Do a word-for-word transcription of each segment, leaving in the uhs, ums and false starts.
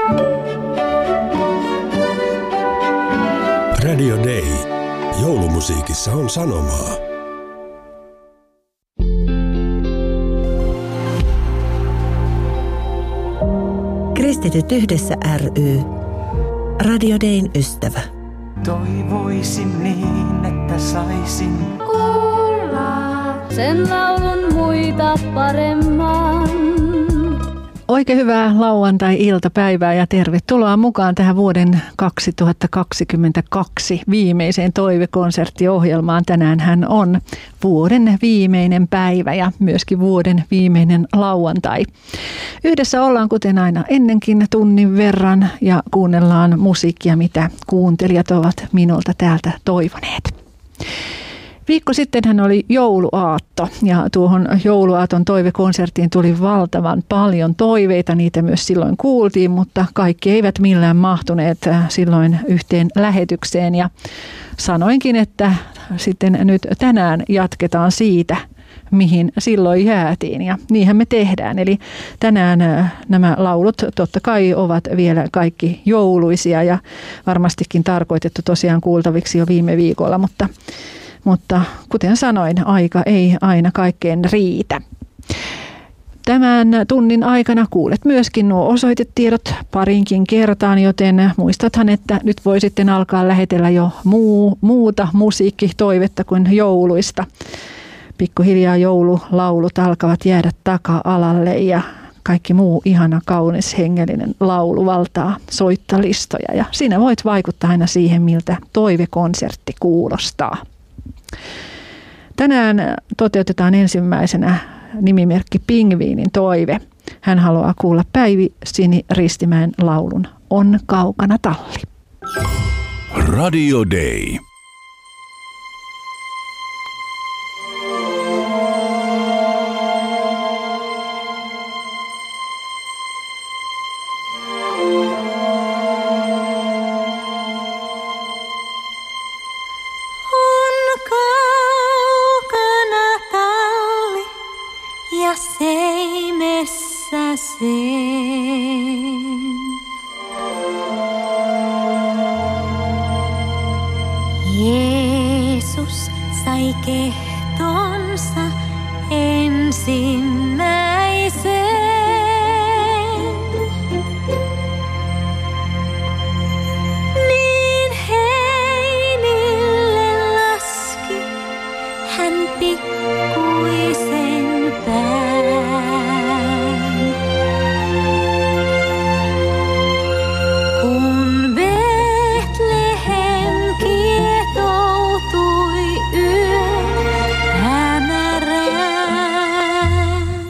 Radio Day. Joulumusiikissa on sanomaa. Kristityt yhdessä ry. Radio Dayn ystävä. Toivoisin niin, että saisin kuulla sen laulun muita paremman. Oikein hyvää lauantai-iltapäivää ja tervetuloa mukaan tähän vuoden kaksituhattakaksikymmentäkaksi viimeiseen toivekonserttiohjelmaan. Tänäänhän on vuoden viimeinen päivä ja myöskin vuoden viimeinen lauantai. Yhdessä ollaan kuten aina ennenkin tunnin verran ja kuunnellaan musiikkia, mitä kuuntelijat ovat minulta täältä toivoneet. Viikko sittenhän oli jouluaatto ja tuohon jouluaaton toivekonserttiin tuli valtavan paljon toiveita. Niitä myös silloin kuultiin, mutta kaikki eivät millään mahtuneet silloin yhteen lähetykseen. Ja sanoinkin, että sitten nyt tänään jatketaan siitä, mihin silloin jäätiin ja niinhän me tehdään. Eli tänään nämä laulut totta kai ovat vielä kaikki jouluisia ja varmastikin tarkoitettu tosiaan kuultaviksi jo viime viikolla, mutta Mutta kuten sanoin, aika ei aina kaikkeen riitä. Tämän tunnin aikana kuulet myöskin nuo osoitetiedot parinkin kertaan, joten muistathan, että nyt voi sitten alkaa lähetellä jo muu, muuta musiikkitoivetta kuin jouluista. Pikkuhiljaa joululaulut alkavat jäädä taka-alalle ja kaikki muu ihana, kaunis, hengellinen laulu valtaa soittolistoja. Ja sinä voit vaikuttaa aina siihen, miltä toivekonsertti kuulostaa. Tänään toteutetaan ensimmäisenä nimimerkki Pingviinin toive. Hän haluaa kuulla Päivi Sini-Ristimäen laulun On kaukana talli. Radio Day. Jeesus sai kehtonsa ensimmäisen. Niin heinille laski hän pikkuisen pään. Kun Betlehem kietoutui yön hämärään,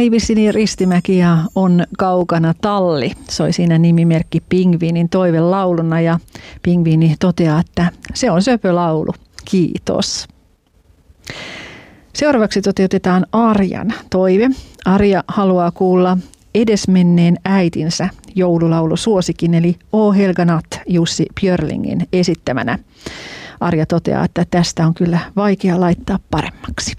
Päivi Siniristimäki ja On kaukana talli. Soi siinä nimimerkki Pingviinin toivelauluna ja Pingviini toteaa, että se on söpölaulu. Kiitos. Seuraavaksi toteutetaan Arjan toive. Arja haluaa kuulla edesmenneen äitinsä joululaulusuosikin, eli O Helga Natt Jussi Björlingin esittämänä. Arja toteaa, että tästä on kyllä vaikea laittaa paremmaksi.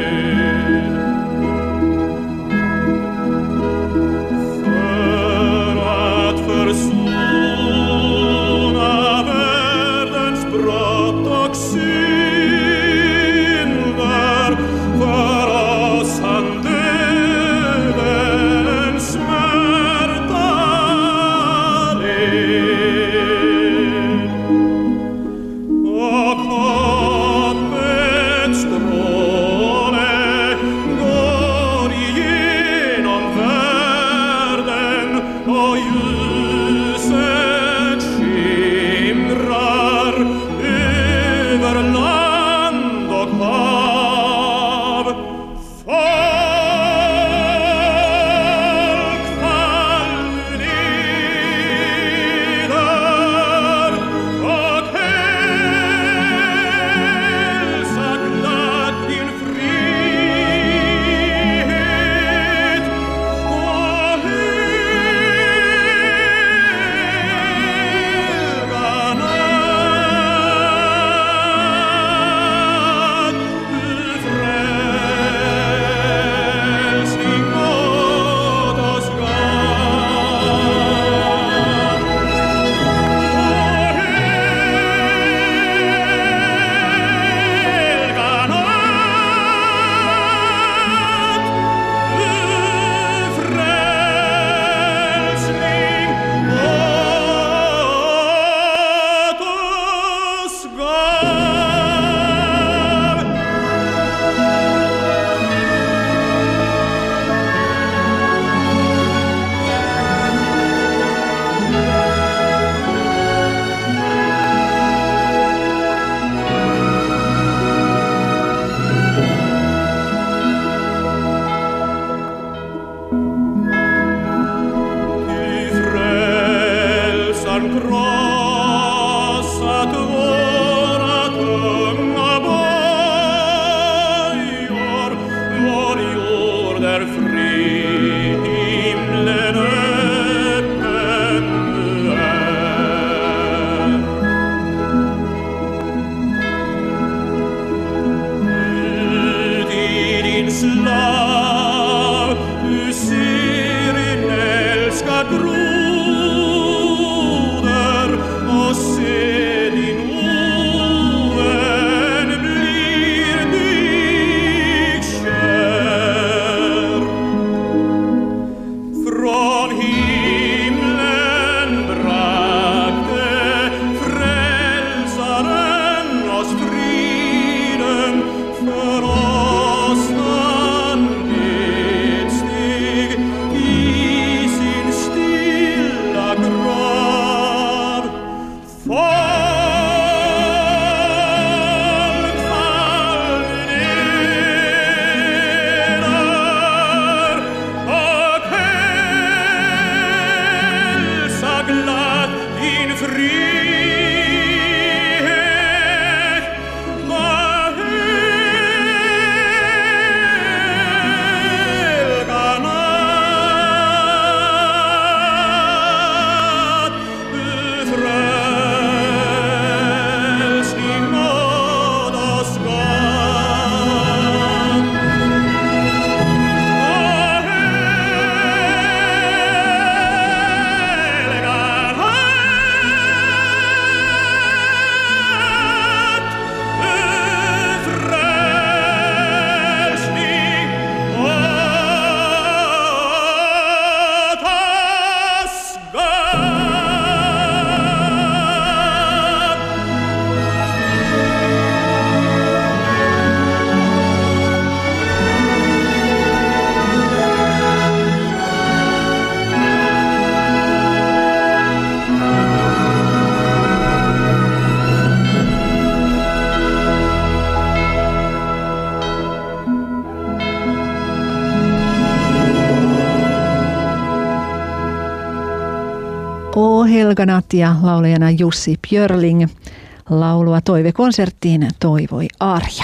För Helganat ja laulajana Jussi Björling. Laulua toivekonserttiin toivoi Arja.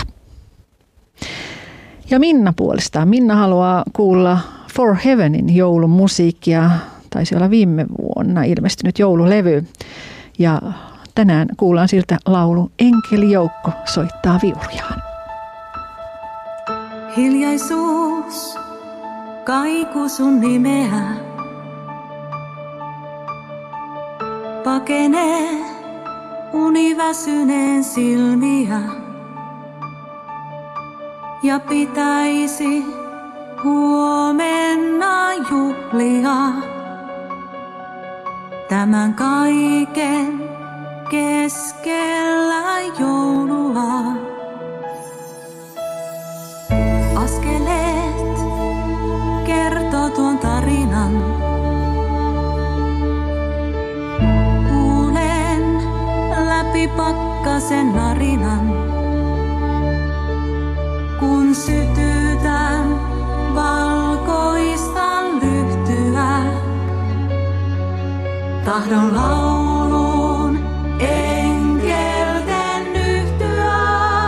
Ja Minna puolestaan. Minna haluaa kuulla For Heavenin joulumusiikkia. Taisi olla viime vuonna ilmestynyt joululevy. Ja tänään kuullaan siltä laulu Enkelijoukko soittaa viulujaan. Hiljaisuus, kaiku sun nimeä. Pakenee univäsyneen silmiä. Ja pitäisi huomenna juhlia tämän kaiken keskellä joulua. Askeleet kertoo tuon tarinan. Kuulen läpi pakkasen narinan. Kun sytytän valkoista lyhtyä, tahdon lauluun enkelten yhtyä.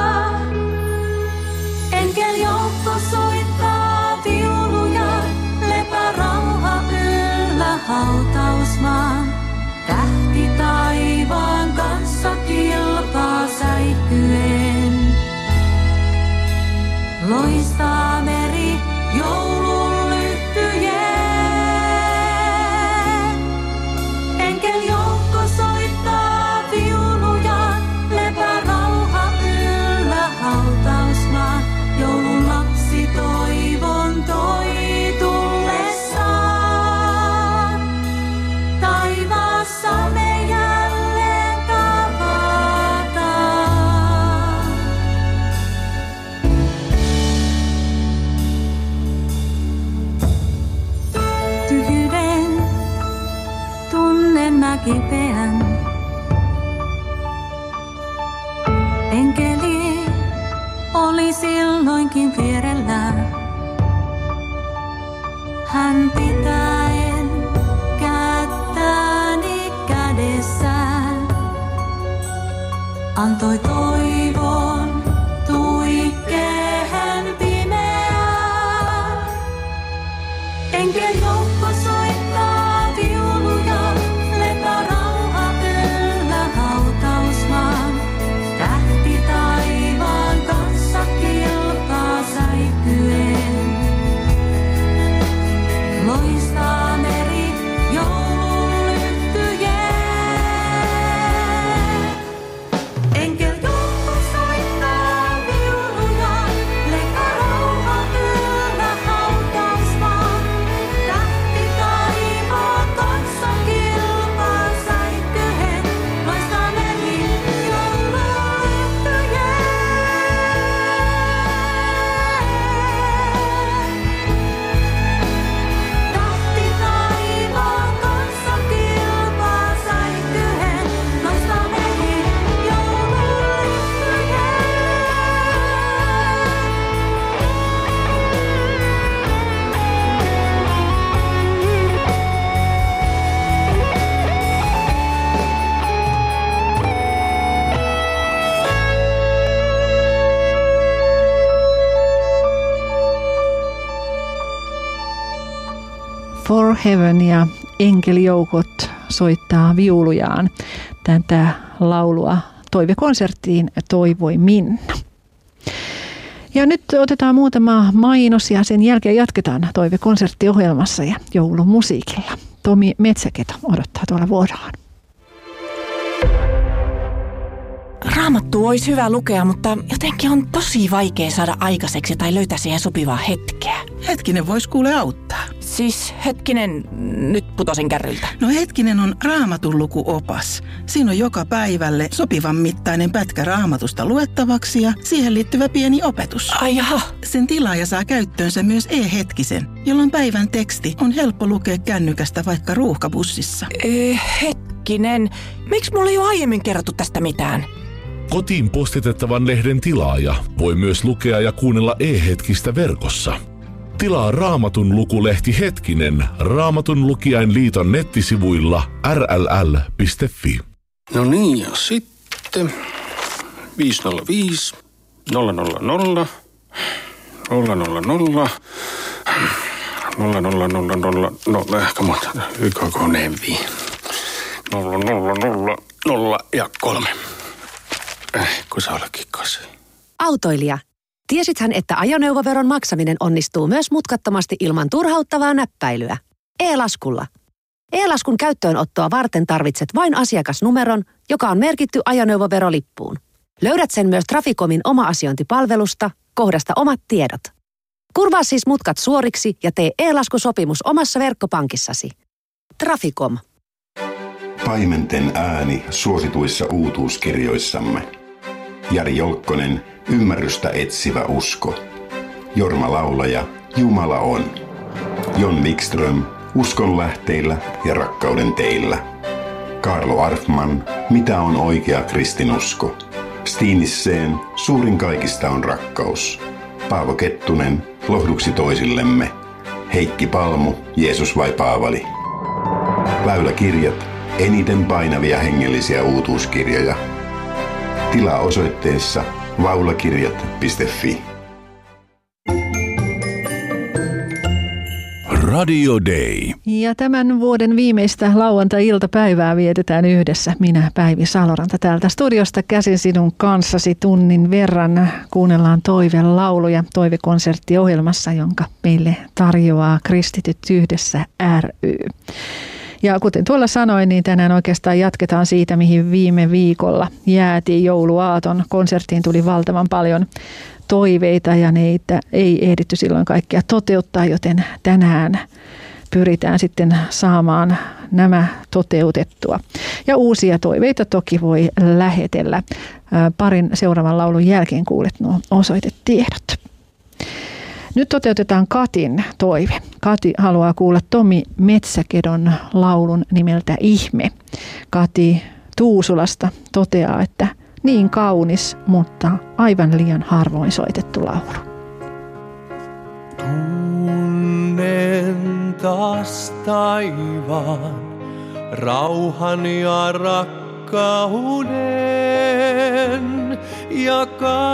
Enkeljoukko soittaa viuluja, lepää rauha yllä hautausmaan. Tähti taivaan kanssa kilpaa säikkyen. Loistaa meri joulun lyhtyjeen. Enkeljoukko soittaa viuluja, lepää rauha yllä hautausmaan. Joulun lapsi toivon toi tullessaan. Taivaassa me jälleen tavataan. Tyhjyyden tunnen mä kipeän. Enkeli oli silloinkin vierellä. Hän pitäen kättäni kädessään antoi toivon tuikkeen pimeään. Enkeljoukko soittaa viuluja, lepää rauha yllä hautausmaan. Tähti taivaan kanssa kilpaa säikkyen. Loistaa meri joulun lyhtyjeen. Enkeljoukko soittaa viuluja, lepää rauha yllä hautausmaan. Tähti taivaan kanssa kilpaa säikkyen. Loistaa meri joulun lyhtyjeen. Tähti taivaan kanssa kilpaa säikkyen. Loistaa meri joulun lyhtyjeen. For Heaven ja Enkelijoukot soittaa viulujaan. Tätä laulua toivekonserttiin toivoi Minna. Ja nyt otetaan muutama mainos ja sen jälkeen jatketaan toivekonserttiohjelmassa ja joulumusiikilla. Tomi Metsäketo odottaa tuolla vuorollaan. Raamattua olisi hyvä lukea, mutta jotenkin on tosi vaikea saada aikaiseksi tai löytää siihen sopivaa hetkeä. Hetkinen vois kuule auttaa. Siis hetkinen, nyt putosin kärryltä. No Hetkinen on Raamatun lukuopas. Siinä on joka päivälle sopivan mittainen pätkä Raamatusta luettavaksi ja siihen liittyvä pieni opetus. Ai jaha. Sen tilaaja saa käyttöönsä myös e-hetkisen, jolloin päivän teksti on helppo lukea kännykästä vaikka ruuhkabussissa. Ee, hetkinen, miksi mulla ei ole aiemmin kerrottu tästä mitään? Kotiin postitettavan lehden tilaaja voi myös lukea ja kuunnella e-hetkistä verkossa. Tilaa Raamatun lukulehti Hetkinen Raamatun lukijainliiton nettisivuilla r l l piste f i. No niin, ja sitten viisi nolla viisi nolla nolla nolla nolla nolla nolla nolla nolla nolla nolla no ehkä muuta Y K K nevi nolla nolla nolla nolla ja kolme. Eh, kun se olikin kasi. Autoilija, tiesithän, että ajoneuvoveron maksaminen onnistuu myös mutkattomasti ilman turhauttavaa näppäilyä? E-laskulla. E-laskun käyttöönottoa varten tarvitset vain asiakasnumeron, joka on merkitty ajoneuvoverolippuun. Löydät sen myös Traficomin oma-asiointipalvelusta, kohdasta omat tiedot. Kurvaa siis mutkat suoriksi ja tee e-laskusopimus omassa verkkopankissasi. Traficom. Paimenten ääni suosituissa uutuuskirjoissamme. Jari Jolkkonen, Ymmärrystä etsivä usko. Jorma Laulaja, Jumala on. Jon Wikström, Uskon lähteillä ja rakkauden teillä. Kaarlo Arfman, Mitä on oikea kristinusko? Stiinisseen, Suurin kaikista on rakkaus. Paavo Kettunen, Lohduksi toisillemme. Heikki Palmu, Jeesus vai Paavali? Väyläkirjat, eniten painavia hengellisiä uutuuskirjoja. Tilaa osoitteessa vaulakirjat piste f i. Radio Day. Ja tämän vuoden viimeistä lauantai-iltapäivää vietetään yhdessä. Minä, Päivi Saloranta, täältä studiosta käsin sinun kanssasi tunnin verran. Kuunnellaan toivelauluja toivekonserttiohjelmassa, jonka meille tarjoaa Kristityt yhdessä ry. Ja kuten tuolla sanoin, niin tänään oikeastaan jatketaan siitä, mihin viime viikolla jäätiin jouluaaton. Konserttiin tuli valtavan paljon toiveita ja neitä ei ehditty silloin kaikkia toteuttaa, joten tänään pyritään sitten saamaan nämä toteutettua. Ja uusia toiveita toki voi lähetellä. Parin seuraavan laulun jälkeen kuulet nuo osoitetiedot. Nyt toteutetaan Katin toive. Kati haluaa kuulla Tomi Metsäkedon laulun nimeltä Ihme. Kati Tuusulasta toteaa, että niin kaunis, mutta aivan liian harvoin soitettu laulu. Tunnen taas taivaan, rauhan ja rakkauden, ja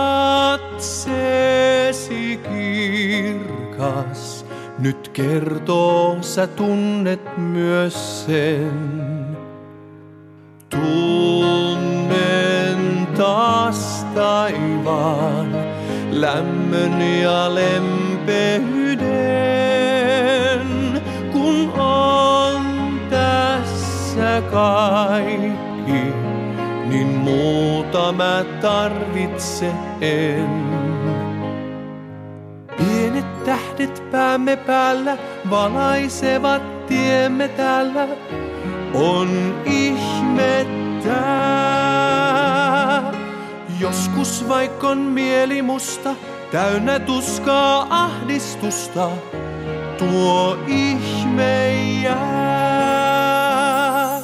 katseesi kirkas nyt kertoo, sä tunnet myös sen. Tunnen taas taivaan, lämmön ja lempeyden, kun on tässä kaikki, niin muuta mä tarvitse en. Pienet tähdet päämme päällä valaisevat tiemme täällä, on ihmettä. Joskus vaikkon mieli musta, täynnä tuskaa ahdistusta, tuo ihme jää.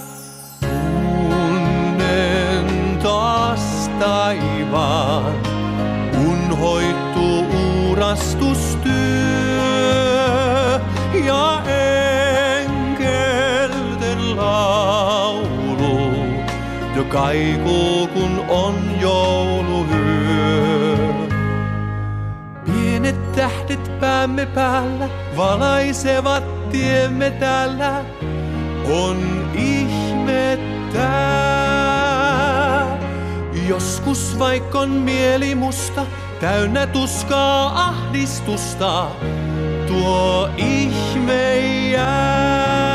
Tunnen taas taivaan, unhoittu uurastustyö ja enkelten laulu, jo kaikuu kun on jouluhyö. Pienet tähdet päämme päällä valaisevat tiemme täällä, on ihmettä. Joskus vaikkon mieli musta, täynnä tuskaa ahdistusta, tuo ihme jää.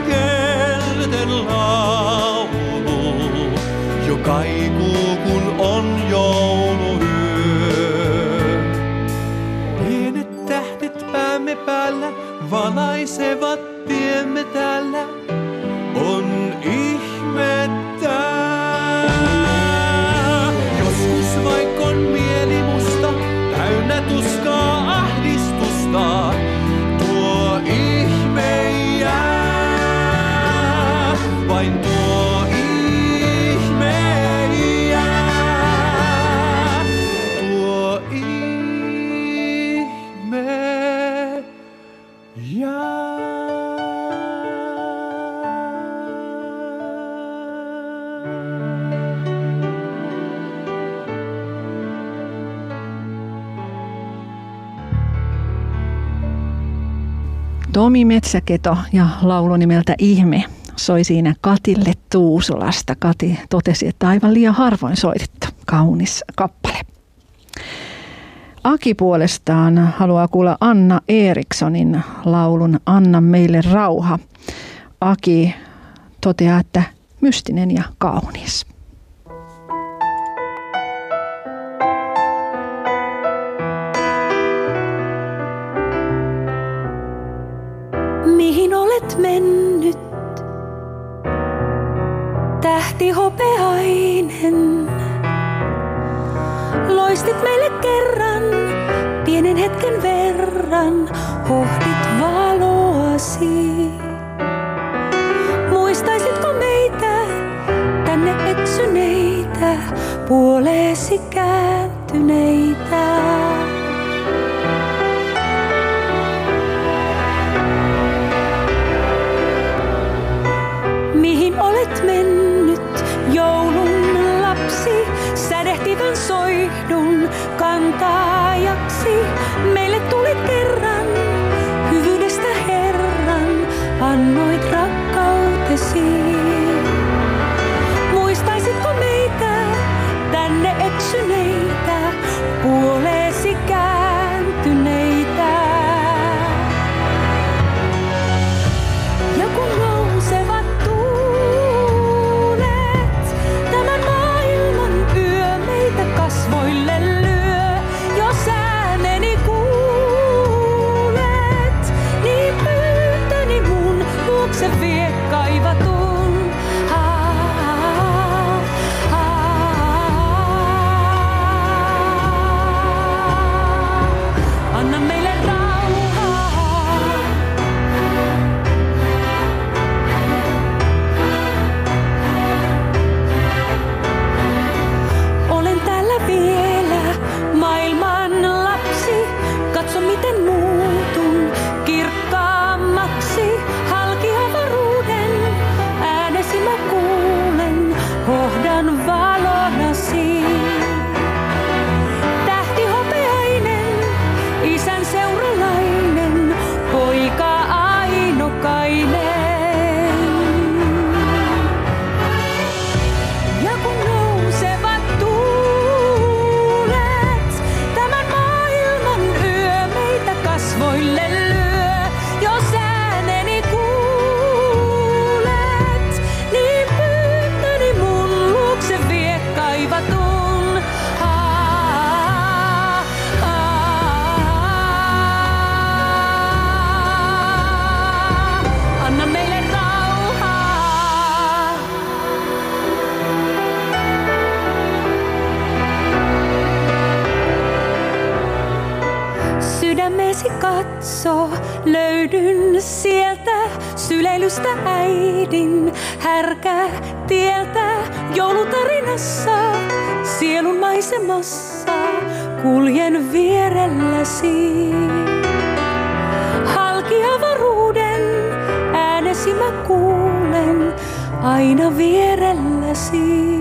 Kaikuu kun on jouluyö. Pienet tähdet päämme päällä valaisevat tiemme täällä. On ihmettä. Joskus vaikon mieli musta, täynnä tuskaa ahdistusta. Tuo ihme jää, vain tuo ihme jää. Tuo ihme jää. Tomi Metsäketo ja laulu nimeltä Ihme soi siinä Katille Tuusulasta. Kati totesi, että aivan liian harvoin soitettu kaunis kappale. Aki puolestaan haluaa kuulla Anna Erikssonin laulun Anna meille rauha. Aki toteaa, että mystinen ja kaunis. Mihin olet mennyt, tähti hopeainen? Loistit meille kerran, pienen hetken verran, hohdit valoasi. Muistaisitko meitä, tänne eksyneitä, puoleesi kääntyneitä? Mihin olet mennyt, joulun lapsi, sädehtivän soihdun kantaajaksi? Meille tulit kerran, hyvyydestä Herran, annoit rakkautesi. Muistaisitko meitä, tänne eksyneitä, puoleesi kääntyneitä? Ja kun nousevat kasvoille lyö, jos ääneni kuulet, niin pyytäni mun luokse vie kaivatun. Aa, aa, anna meille rauhaa. Olen täällä vielä, maailman lapsi. Katso miten muutun kirkkaammaksi. Halki avaruuden äänesi mä kuulen, hohdan valonasi. Tähti hopeainen, isän seuralainen, poika ainokainen. Ja kun nousevat kasvoille lyö, jos ääneni kuulet, niin pyytäni mun luokse vie kaivatun. Aa, aa, anna meille rauhaa. Sydämesi katso, löydyn sieltä syleilystä äidin härkä tieltä. Joulutarinassa, sielun maisemassa, kuljen vierelläsi. Halki avaruuden äänesi mä kuulen, aina vierelläsi.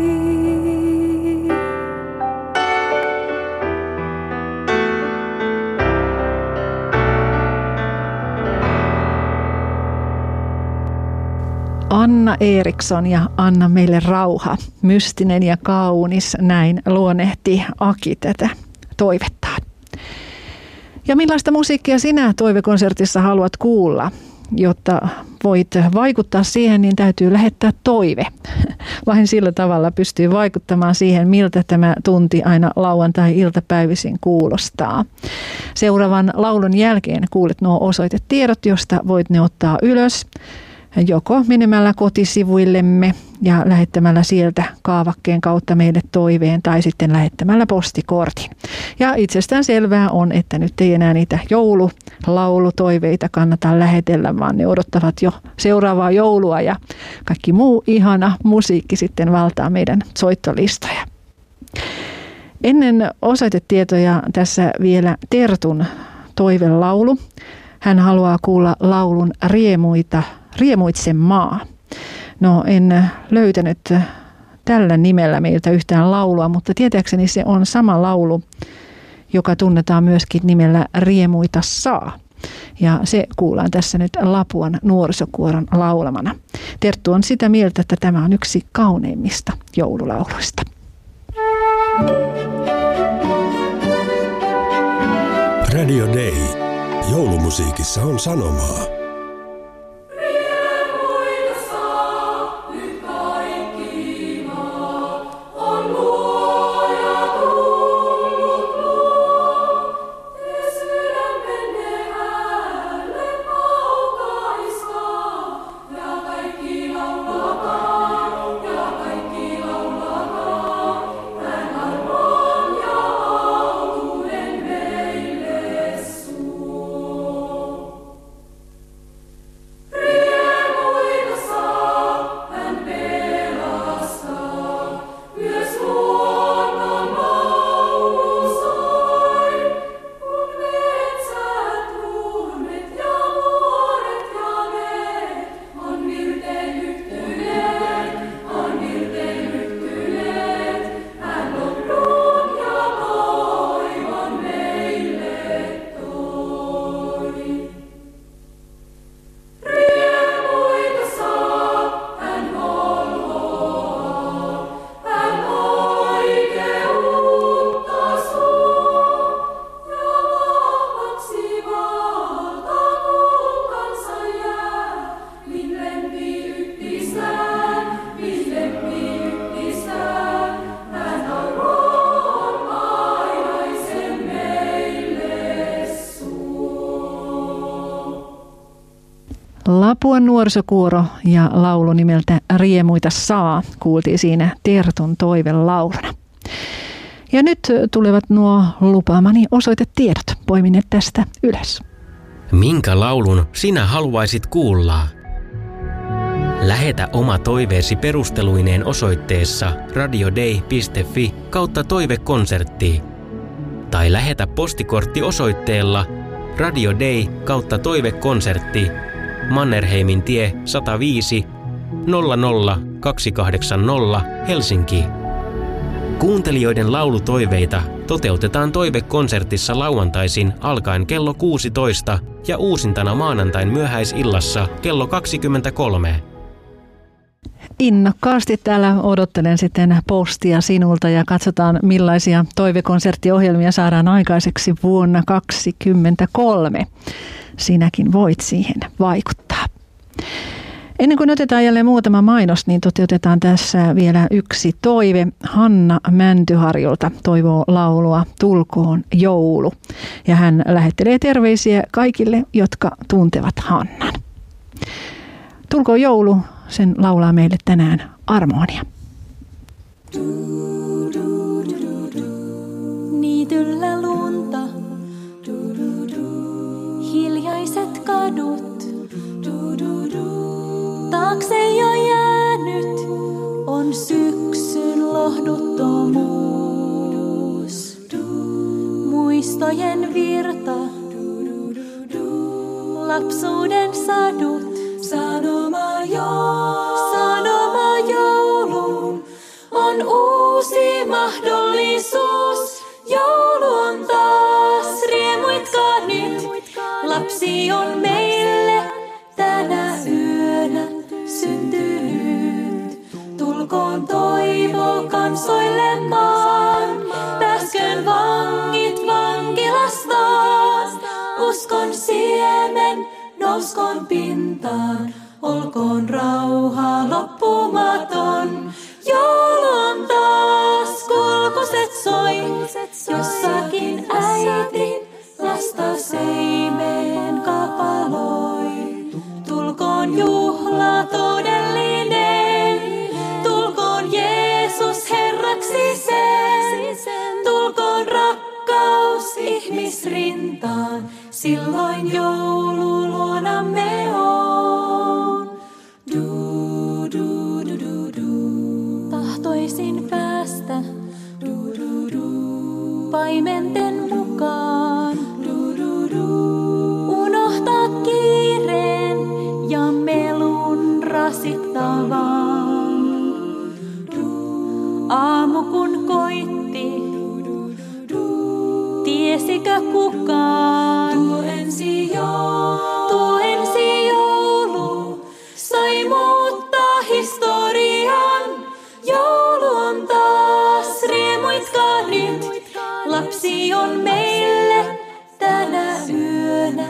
Anna Eriksson ja Anna meille rauha, mystinen ja kaunis, näin luonnehti Aki tätä toivettaan. Ja millaista musiikkia sinä toivekonsertissa haluat kuulla? jotta voit vaikuttaa siihen, niin täytyy lähettää toive. Vain sillä tavalla pystyy vaikuttamaan siihen, miltä tämä tunti aina lauantai-iltapäivisin kuulostaa. Seuraavan laulun jälkeen kuulet nuo osoitetiedot, josta voit ne ottaa ylös. Joko menemällä kotisivuillemme ja lähettämällä sieltä kaavakkeen kautta meille toiveen tai sitten lähettämällä postikortin. Ja itsestään selvää on, että nyt ei enää niitä joululaulutoiveita kannata lähetellä, vaan ne odottavat jo seuraavaa joulua ja kaikki muu ihana musiikki sitten valtaa meidän soittolistoja. Ennen osoitetietoja tässä vielä Tertun toivelaulu. Hän haluaa kuulla laulun Riemuita, Riemuitse maa. No en löytänyt tällä nimellä meiltä yhtään laulua, mutta tietääkseni se on sama laulu, joka tunnetaan myöskin nimellä Riemuita saa. Ja se kuullaan tässä nyt Lapuan nuorisokuoron laulamana. Terttu on sitä mieltä, että tämä on yksi kauneimmista joululauluista. Radio Day. Joulumusiikissa on sanomaa. Lapuan nuorisokuoro ja laulu nimeltä Riemuita saa kuultiin siinä Tertun toivelauluna. Ja nyt tulevat nuo lupaamani osoitetiedot. Poimin ne tästä ylös. Minkä laulun sinä haluaisit kuulla? Lähetä oma toiveesi perusteluineen osoitteessa radiodei piste fi kautta toivekonsertti. Tai lähetä postikortti osoitteella radiodei kautta toivekonsertti Mannerheimin tie sata viisi nolla nolla kaksi kahdeksan nolla Helsinki. Kuuntelijoiden laulutoiveita toteutetaan toivekonsertissa lauantaisin alkaen kello kuusitoista ja uusintana maanantain myöhäisillassa kello kaksikymmentäkolme. Innokkaasti täällä odottelen sitten postia sinulta ja katsotaan millaisia toivekonserttiohjelmia saadaan aikaiseksi vuonna kaksikymmentäkolme. Sinäkin voit siihen vaikuttaa. Ennen kuin otetaan jälleen muutama mainos, niin toteutetaan tässä vielä yksi toive. Hanna Mäntyharjulta toivoo laulua Tulkoon joulu. Ja hän lähettelee terveisiä kaikille, jotka tuntevat Hannan. Tulkoon joulu, sen laulaa meille tänään Armonia. Niityllä lunta, hiljaiset kadut. Taakse jo jäänyt on syksyn lohduttomuus. Muistojen virta, lapsuuden sadut. Sanoma joulu, sanoma jouluun on uusi mahdollisuus. Joulu on taas, riemuitkaa nyt. Lapsi on meille tänä yönä syntynyt. Tulkoon toivo kansoille maan, pääskön vangit vankilastaan. Uskon siemen nousi nouskoon pintaan. Olkoon rauha loppumaton. Joulu on taas, kulkuset soi. Jossakin äiti lasta seimeen kapaloi. Tulkoon juhla todellinen. Tulkoon Jeesus Herraksi sen. Tulkoon rakkaus ihmisrintaan. Silloin joulu luonamme on. Du, du, du, du, du. Tahtoisin päästä du, du, du. Paimenten mukaan. Du, du, du. Unohtaa kiireen ja melun rasittavan. Du. Aamu kun koitti, tiesikö kukaan? Tuo ensi joulu, tuo ensi joulu sai muuttaa historian. Joulu on taas riemuitkaa nyt. Lapsi on meille tänä yönä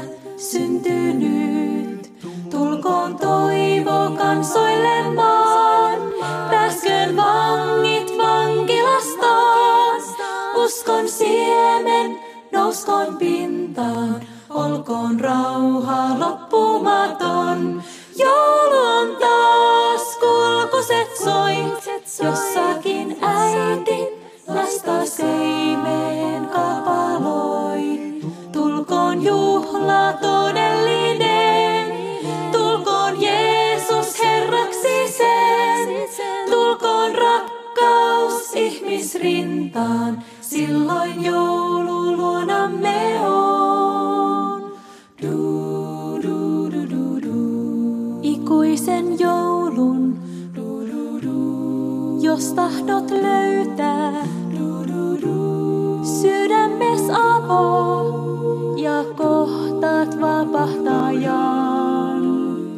syntynyt. Tulkoon toivo kansoille maan. Pääsköön vangit vankilastaan. Uskon siemen nouskoon pintaan. Olkoon rauha loppumaton. Joulu on taas, kulkuset soi. Jossakin äiti lasta seimeen kapaloi. Tulkoon juhla todellinen. Tulkoon Jeesus Herraksi sen. Tulkoon rakkaus ihmisrintaan. Silloin joulu luonamme on. Du, du, du, du, du. Ikuisen joulun, du, du, du. Jos tahdot löytää, du, du, du. Sydämes avaa ja kohtaat vapahtajan.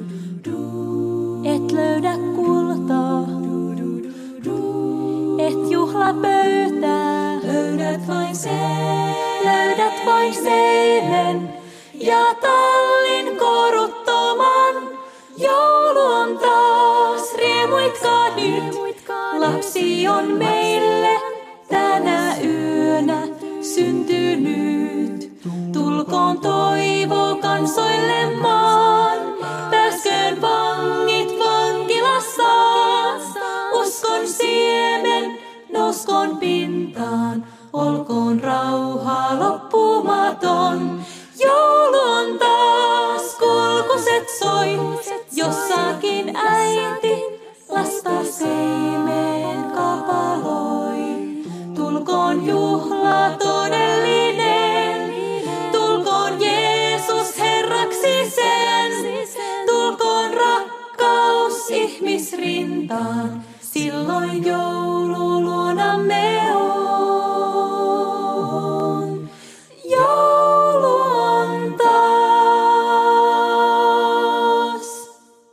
Du. Et löydä kultaa, du, du, du. Et juhlapöytää. Löydät vain sen, löydät vain seilen ja tallin koruttoman. Joulu on taas, riemuitkaa nyt. Lapsi on meille tänä yönä syntynyt. Tulkoon toivo kansoille maan. Pääsköön vangit vankilastaan. Uskon siemen nouskoon pintaan. Olkoon rauha loppumaton. Joulu on taas, kulkuset soi. Jossakin äiti lasta seimeen kapaloi. Tulkoon juhla todellinen. Tulkoon Jeesus Herraksi sen. Tulkoon rakkaus ihmisrintaan. Silloin joulu luonamme on. Joulu on taas.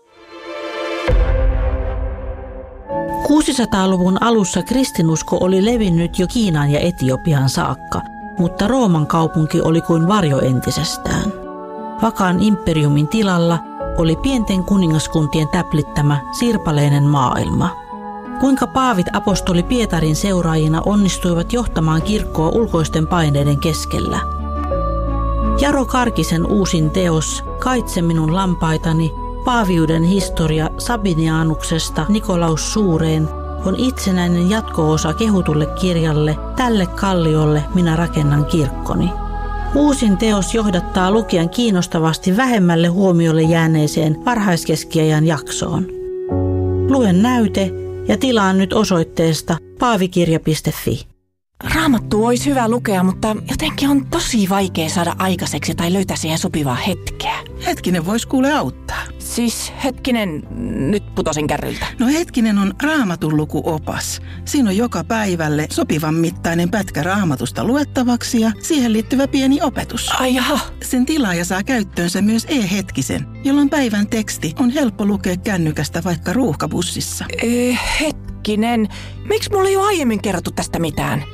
kuusisataaluvun alussa kristinusko oli levinnyt jo Kiinaan ja Etiopiaan saakka, mutta Rooman kaupunki oli kuin varjo entisestään. Vakaan imperiumin tilalla oli pienten kuningaskuntien täplittämä sirpaleinen maailma. Kuinka paavit apostoli Pietarin seuraajina onnistuivat johtamaan kirkkoa ulkoisten paineiden keskellä. Jaro Karkisen uusin teos Kaitse minun lampaitani, paaviuden historia Sabinianuksesta Nikolaus Suureen on itsenäinen jatko-osa kehutulle kirjalle Tälle kalliolle minä rakennan kirkkoni. Uusin teos johdattaa lukijan kiinnostavasti vähemmälle huomiolle jääneeseen varhaiskeskiajan jaksoon. Luen näyte ja tilaan nyt osoitteesta paavikirja piste fi. Raamattu olisi hyvä lukea, mutta jotenkin on tosi vaikea saada aikaiseksi tai löytää siihen sopivaa hetkeä. Hetkinen vois kuule auttaa. Siis hetkinen, nyt putosin kärryltä. No Hetkinen on Raamatun lukuopas. Siinä on joka päivälle sopivan mittainen pätkä Raamatusta luettavaksi ja siihen liittyvä pieni opetus. Ai jaha. Sen tilaaja saa käyttöönsä myös e-hetkisen, jolloin päivän teksti on helppo lukea kännykästä vaikka ruuhkabussissa. Ee, hetkinen, miksi mulla ei ole aiemmin kerrottu tästä mitään?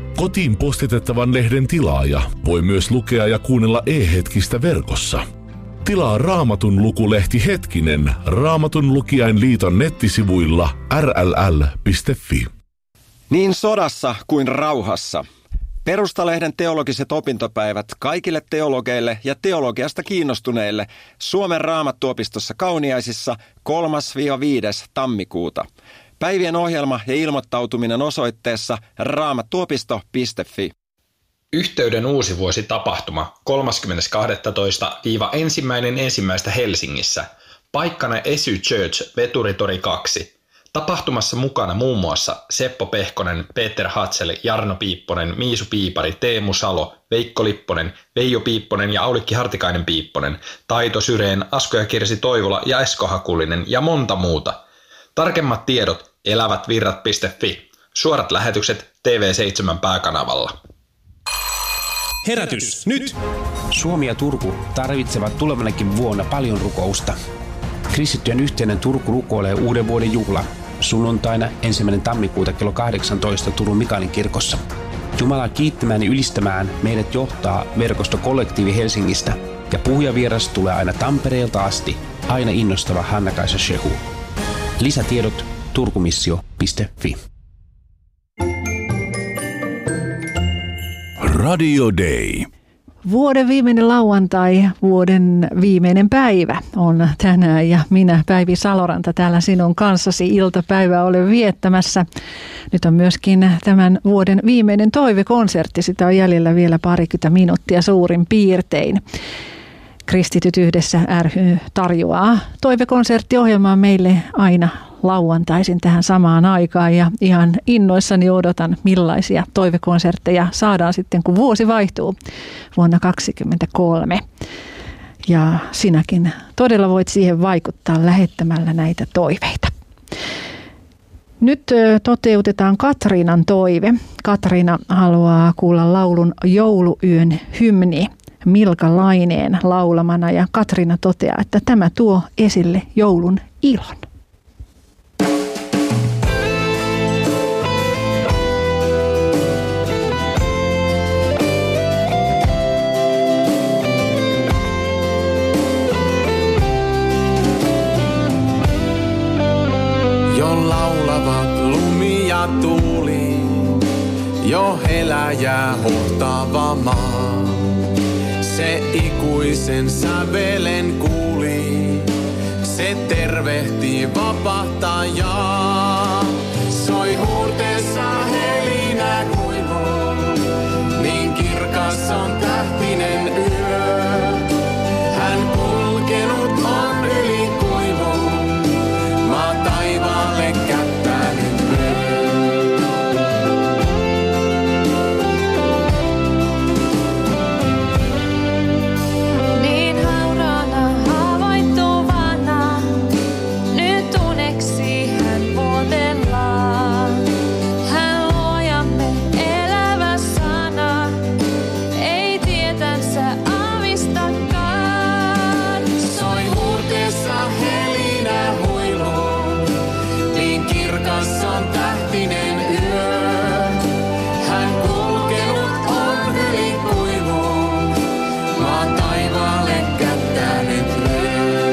Kotiin postitettavan lehden tilaaja voi myös lukea ja kuunnella e-hetkistä verkossa. Tilaa Raamatun lukulehti Hetkinen Raamatun lukijainliiton nettisivuilla r l l piste f i. Niin sodassa kuin rauhassa. Perustalehden teologiset opintopäivät kaikille teologeille ja teologiasta kiinnostuneille Suomen Raamattuopistossa Kauniaisissa kolmas viides tammikuuta. Päivien ohjelma ja ilmoittautuminen osoitteessa raamattuopisto piste f i. Yhteyden uusivuosi tapahtuma kolmaskymmenes kahdestoista ensimmäinen ensimmäistä Helsingissä. Paikkana Esy Church, Veturitori kaksi. Tapahtumassa mukana muun muassa Seppo Pehkonen, Peter Hatsel, Jarno Piipponen, Miisu Piipari, Teemu Salo, Veikko Lipponen, Veijo Piipponen ja Aulikki Hartikainen Piipponen, Taito Syreen, Asko ja Kirsi Toivola ja Esko Hakulinen ja monta muuta. Tarkemmat tiedot elävätvirrat piste f i. Suorat lähetykset T V seitsemän pääkanavalla. Herätys, nyt! Suomi ja Turku tarvitsevat tulevannakin vuonna paljon rukousta. Kristittyjen yhteinen Turku rukoilee uuden vuoden juhla sunnuntaina ensimmäinen tammikuuta kello kahdeksantoista Turun Mikaelin kirkossa. Jumalaa kiittämään ja ylistämään meidät johtaa verkosto Kollektiivi Helsingistä ja puhujavieras tulee aina Tampereelta asti, aina innostava Hanna-Kaisa Shehu. Lisätiedot turkumissio piste f i. Radio Day. Vuoden viimeinen lauantai, vuoden viimeinen päivä on tänään ja minä Päivi Saloranta täällä sinun kanssasi iltapäivää olen viettämässä. Nyt on myöskin tämän vuoden viimeinen toivekonsertti, sitä on jäljellä vielä parikymmentä minuuttia suurin piirtein. Kristityt yhdessä ry tarjoaa toivekonserttiohjelmaa meille aina lauantaisin tähän samaan aikaan ja ihan innoissani odotan millaisia toivekonsertteja saadaan sitten kun vuosi vaihtuu vuonna kaksikymmentäkolme. Ja sinäkin todella voit siihen vaikuttaa lähettämällä näitä toiveita. Nyt toteutetaan Katriinan toive. Katriina haluaa kuulla laulun Jouluyön hymni Milka Laineen laulamana ja Katriina toteaa, että tämä tuo esille joulun ilon. Jo laulavat lumi ja tuuli, jo eläjää hohtaava maa. Se ikuisen sävelen kuuli, se tervehtii vapahtajaa. Soi huurteessa helinä kuivu, niin kirkas on tähtinen yö. Hän kulkenut on yli kuivun, maa taivaalle kättänyt lyö. Niin hauraana haavoittuvana, nyt uneksi hän vuotellaan. Hän luojamme elävä sana, ei tietänsä aavistakaan. Soi huurteessa helinä huilu, niin kirkas on tähtinen yö. Hän kulkenut on yli kuivun, maa taivaalle kättänyt lyö.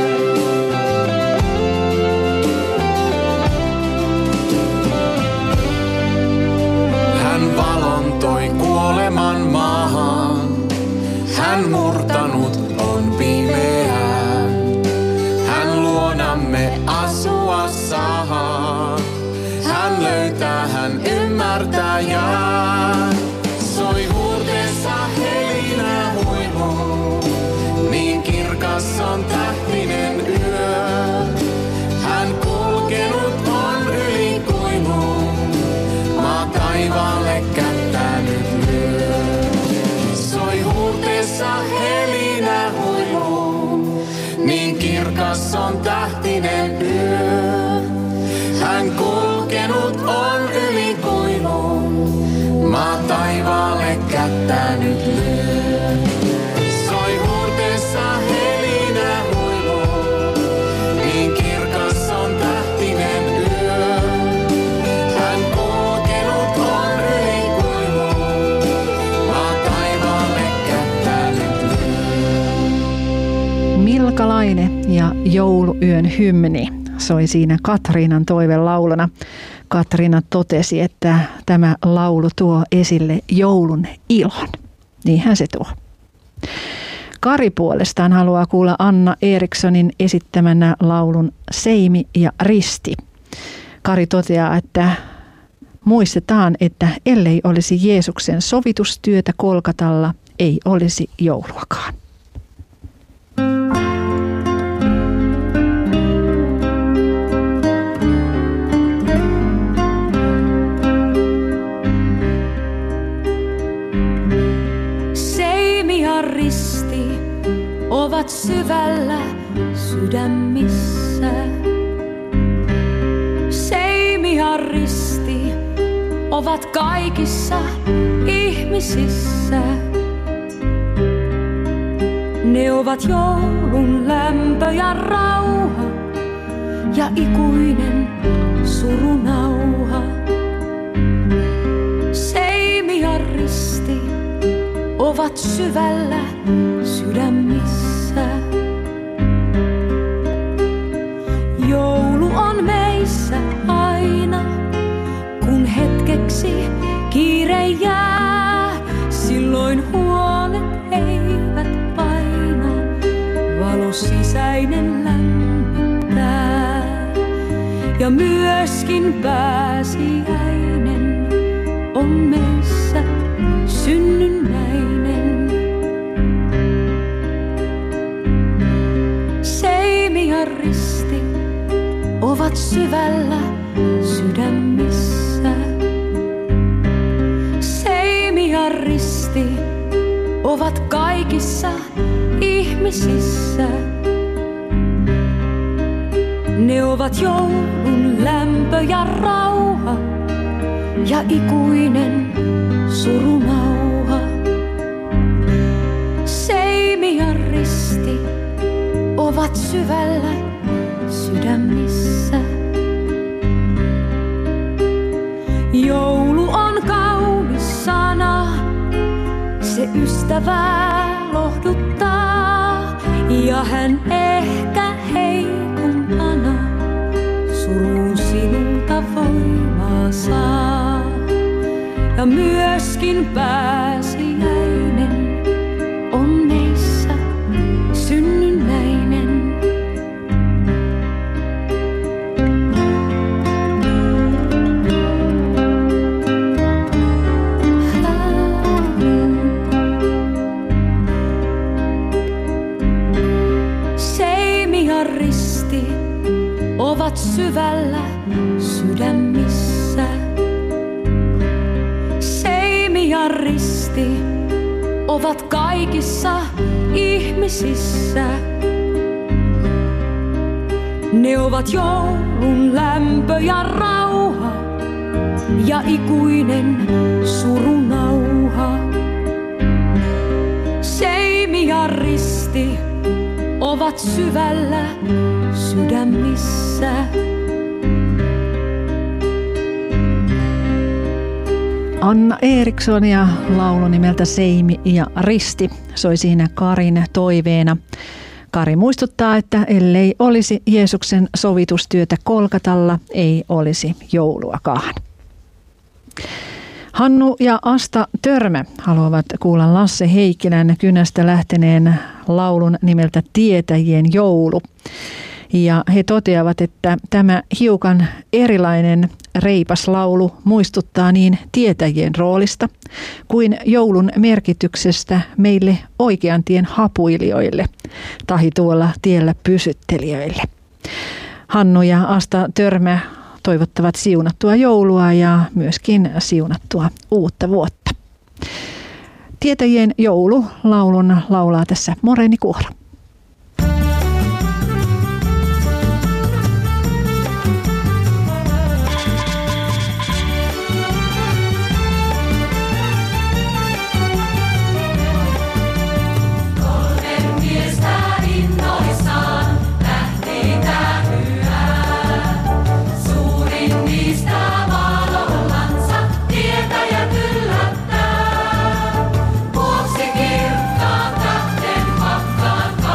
Hän valon toi kuoleman maahan, hän murtanut on pimeää. Hän luonamme asua saa, hän löytää, hän ymmärtää jää. Soi huurteessa helinä huivu, niin kirkas on tähtinen yö. Hän kulkenut on yli kuivun, maa taivaalle kättänyt lyö. Soi huurteessa helinä huilu, niin kirkas on tähtinen yö. Hän kulkenut on yli kuivun, maa taivaalle kättänyt lyö. Soi huurteessa helinä huilu, niin kirkas on tähtinen yö. Hän kulkenut on yli kuivun, maa taivaalle kättänyt lyö. laine ja jouluyön hymni soi siinä Katriinan toivelauluna. Katriina totesi, että tämä laulu tuo esille joulun ilon. Niinhän se tuo. Kari puolestaan haluaa kuulla Anna Erikssonin esittämänä laulun Seimi ja risti. Kari toteaa, että muistetaan, että ellei olisi Jeesuksen sovitustyötä Kolkatalla, ei olisi jouluakaan. Seimi ja risti ovat syvällä sydämissä. Seimi ja risti ovat kaikissa ihmisissä. Ne ovat joulun lämpö ja rauha ja ikuinen surunauha. Seimi ja risti ovat syvällä sydämissä. Joulu on meissä aina, kun hetkeksi kiire jää. Silloin huolet eivät paina, valo sisäinen lämmittää. Ja myöskin pääsiäinen on meissä synnynnäinen. Seimi ja risti ovat syvällä sydämissä. Seimi ja risti ovat kaikissa ihmisissä. Ne ovat joulun lämpö ja rauha ja ikuinen surunauha. Seimi ja risti ovat syvällä sydämissä. Joulu on kaunis sana, se ystävää lohduttaa. Ja hän ehkä heikompana suruun sinulta voimaa saa. Ja myöskin pääsiäinen on meissä synnynnäinen. Seimi ja risti ovat syvällä sydämissä. Seimi ja risti ovat kaikissa ihmisissä. Ne ovat joulun lämpö ja rauha ja ikuinen surunauha. Seimi ja risti ovat syvällä sydämissä. Anna Eriksson ja laulu nimeltä Seimi ja risti soi siinä Karin toiveena. Kari muistuttaa, että ellei olisi Jeesuksen sovitustyötä Kolkatalla, ei olisi jouluakaan. Hannu ja Asta Törmä haluavat kuulla Lasse Heikkilän kynästä lähteneen laulun nimeltä Tietäjien joulu. Ja he toteavat, että tämä hiukan erilainen reipas laulu muistuttaa niin tietäjien roolista kuin joulun merkityksestä meille oikean tien hapuilijoille tahi tuolla tiellä pysyttelijöille. Hannu ja Asta Törmä toivottavat siunattua joulua ja myöskin siunattua uutta vuotta. Tietäjien joulu laulun laulaa tässä Moreeni Kuola. Vuoksi kirkkaan tähden makkaan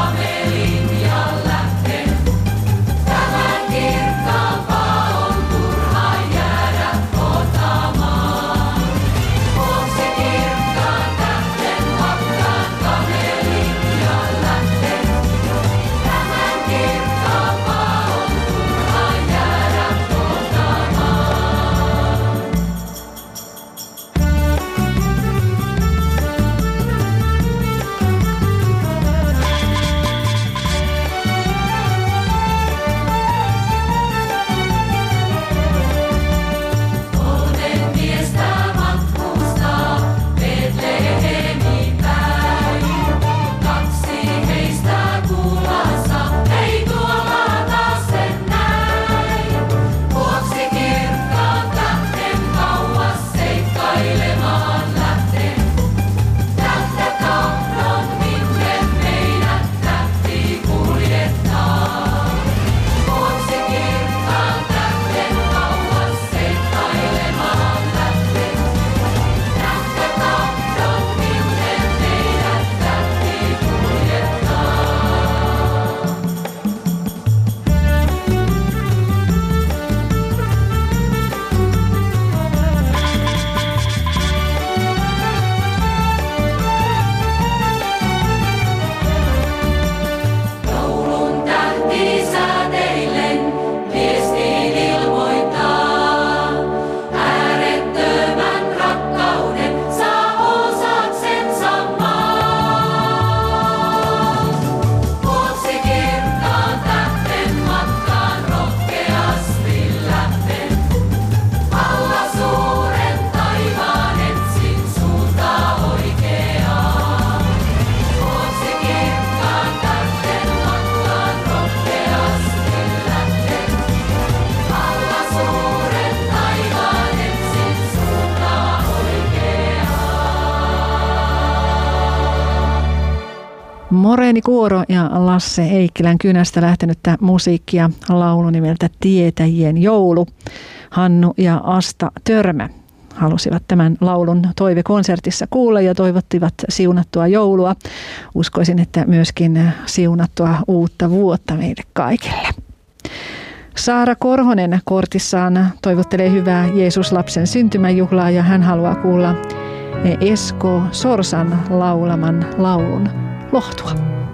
Moreeni Kuoro ja Lasse Heikkilän Kynästä lähtenyttä musiikkia laulu nimeltä Tietäjien joulu. Hannu ja Asta Törmä halusivat tämän laulun toivekonsertissa kuulla ja toivottivat siunattua joulua. Uskoisin, että myöskin siunattua uutta vuotta meille kaikille. Saara Korhonen kortissaan toivottelee hyvää Jeesus-lapsen syntymäjuhlaa ja hän haluaa kuulla Esko Sorsan laulaman laulun Lohtua.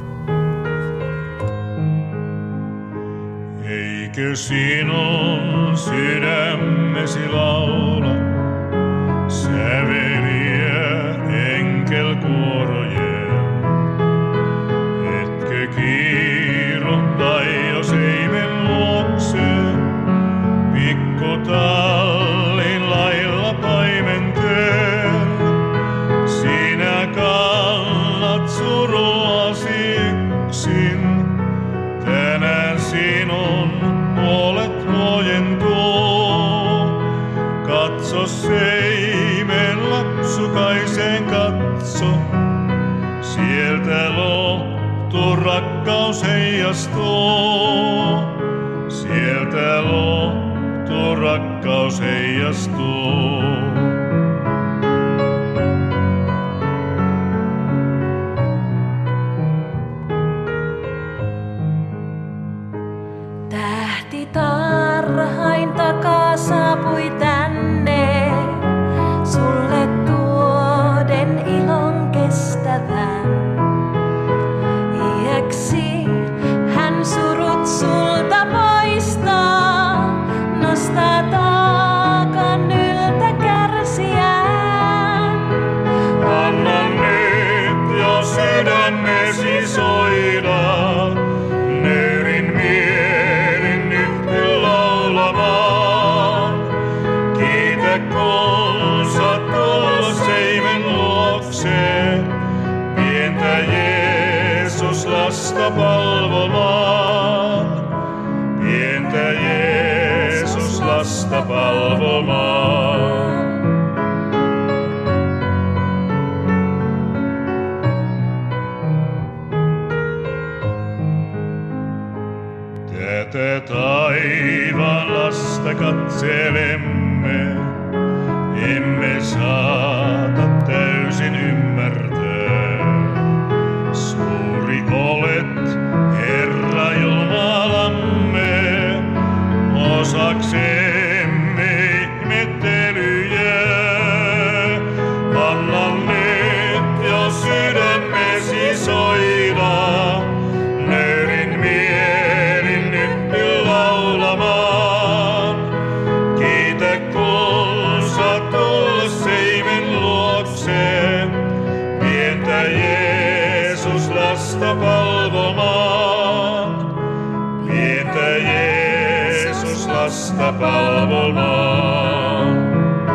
Eikö sinun sydämesi laula säveliä enkelkuorojen? Etkö kiiruhda jo seimen luokse pikkutallin lailla paimenteen? Sinä kannat suruasi yksin, tänään sinun puolet huojentuu. Katso seimen lapsukaiseen katso, sieltä lohtu rakkaus heijastuu. Sieltä lohtu rakkaus heijastuu. Tarhain takaa saapui tänne, sulle tuoden ilon kestävän. Iäksi hän surut sulta poistaa, nostaa taakan yltä kärsijään. Anna nyt jo sydämesi soida, nöyrin mielin nyt laulamaan. Kiitä kun sä tulla seimen luokse, pientä Jeesus-lasta palvomaan. Pientä Jeesus-lasta palvomaan. Tätä taivaan lasta katselemme, emme saata täysin ymmärtää. Suuri olet, Herra Jumalamme, osaksemme ihmettelyjä. Anna nyt jo sydämesi soida, nöyrin mielin nyt laulamaan. Kiitä kun sä tulla seimen luokse, pientä Jeesus-lasta palvomaan. Pientä Jeesus-lasta palvomaan.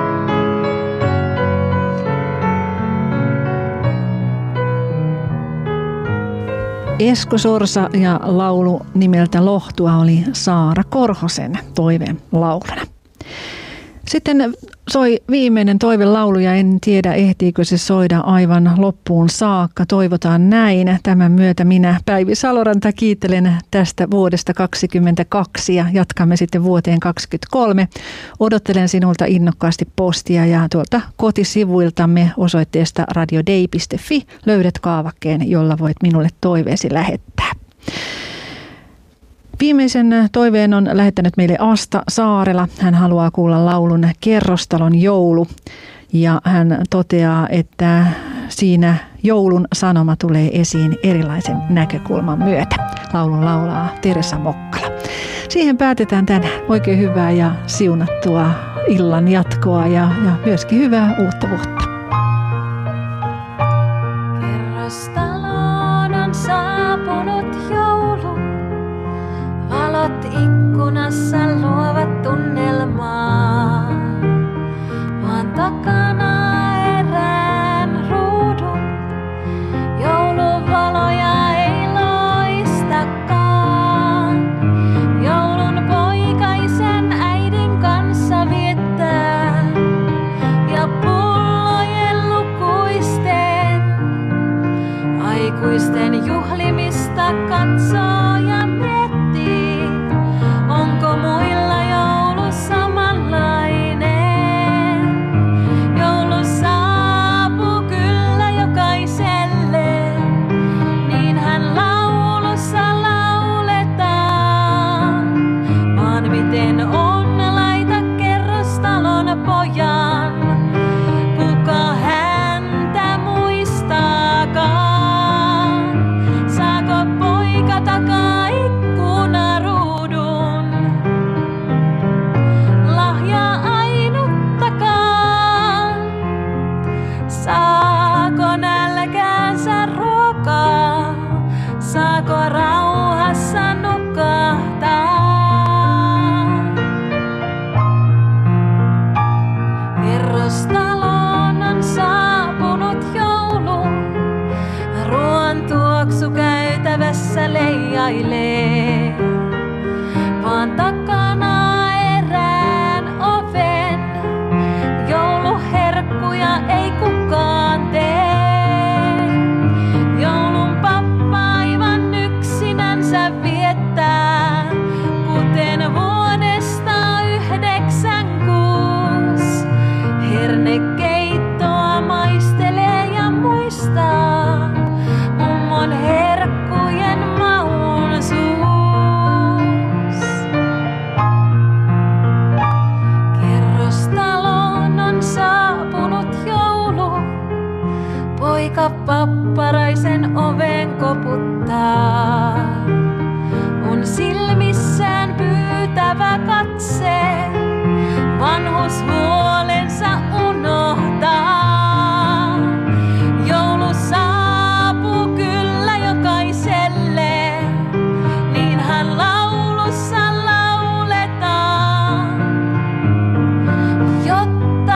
Esko Sorsa ja laulu nimeltä Lohtua oli Saara Korhosen toiveen lauluna. Sitten soi viimeinen toivelaulu ja en tiedä ehtiikö se soida aivan loppuun saakka. Toivotaan näin. Tämän myötä minä, Päivi Saloranta, kiittelen tästä vuodesta kaksikymmentäkaksi ja jatkamme sitten vuoteen kaksikymmentäkolme. Odottelen sinulta innokkaasti postia ja tuolta kotisivuiltamme osoitteesta radiodei piste fi löydät kaavakkeen, jolla voit minulle toiveesi lähettää. Viimeisen toiveen on lähettänyt meille Asta Saarela. Hän haluaa kuulla laulun Kerrostalon joulu ja hän toteaa, että siinä joulun sanoma tulee esiin erilaisen näkökulman myötä. Laulun laulaa Teresa Mokkala. Siihen päätetään tänään. Oikein hyvää ja siunattua illan jatkoa ja, ja myöskin hyvää uutta vuotta. Kerrostaloon on saapunut joulu. Valot ikkunassa luovat tunnelmaa. Maan takana erään ruudun jouluvaloja ei loistakaan. Joulun poikaisen äidin kanssa viettää ja pullojen lukuisten aikuisten juhla. availee, vaan takana erään oven jouluherkkuja ei kukaan tee. Joulun pappa aivan yksinänsä viettää, kuten vuodesta yhdeksän kuus. Herne